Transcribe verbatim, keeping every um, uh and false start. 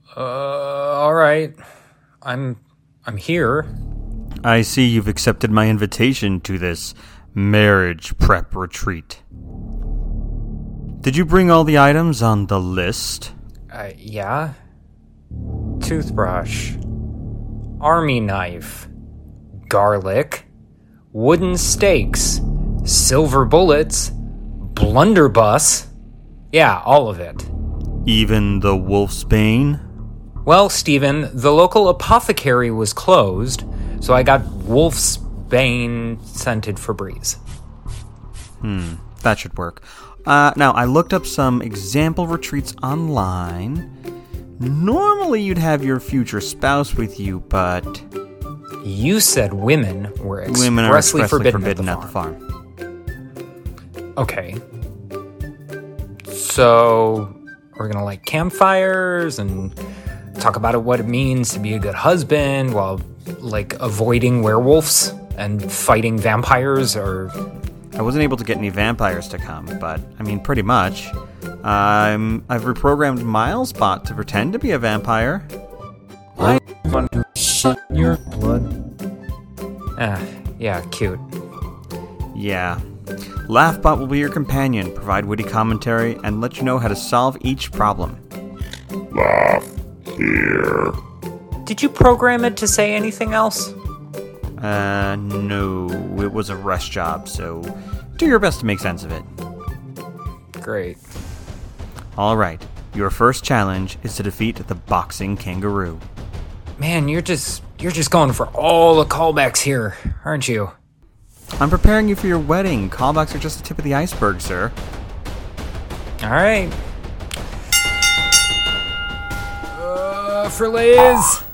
Uh, alright. I'm... I'm here. I see you've accepted my invitation to this marriage prep retreat. Did you bring all the items on the list? Uh, yeah? Toothbrush. Army knife. Garlic. Wooden stakes. Silver bullets. Blunderbuss. Yeah, all of it. Even the wolf's bane? Well, Stephen, the local apothecary was closed, so I got wolf's bane scented Febreze. Hmm, that should work. Uh, now, I looked up some example retreats online. Normally you'd have your future spouse with you, but... You said women were expressly, women are expressly forbidden, forbidden at, at the the farm. Okay. So, we're gonna light campfires and talk about what it means to be a good husband while, like, avoiding werewolves and fighting vampires, or... I wasn't able to get any vampires to come, but, I mean, pretty much. Um, I've reprogrammed Milespot to pretend to be a vampire. I want to suck your blood. Ah, yeah, cute. Yeah. Laughbot will be your companion, provide witty commentary, and let you know how to solve each problem. Laugh here. Did you program it to say anything else? Uh, no. It was a rush job, so do your best to make sense of it. Great. Alright, your first challenge is to defeat the boxing kangaroo. Man, you're just you're just going for all the callbacks here, aren't you? I'm preparing you for your wedding. Callbacks are just the tip of the iceberg, sir. Alright. Uh, for Liz.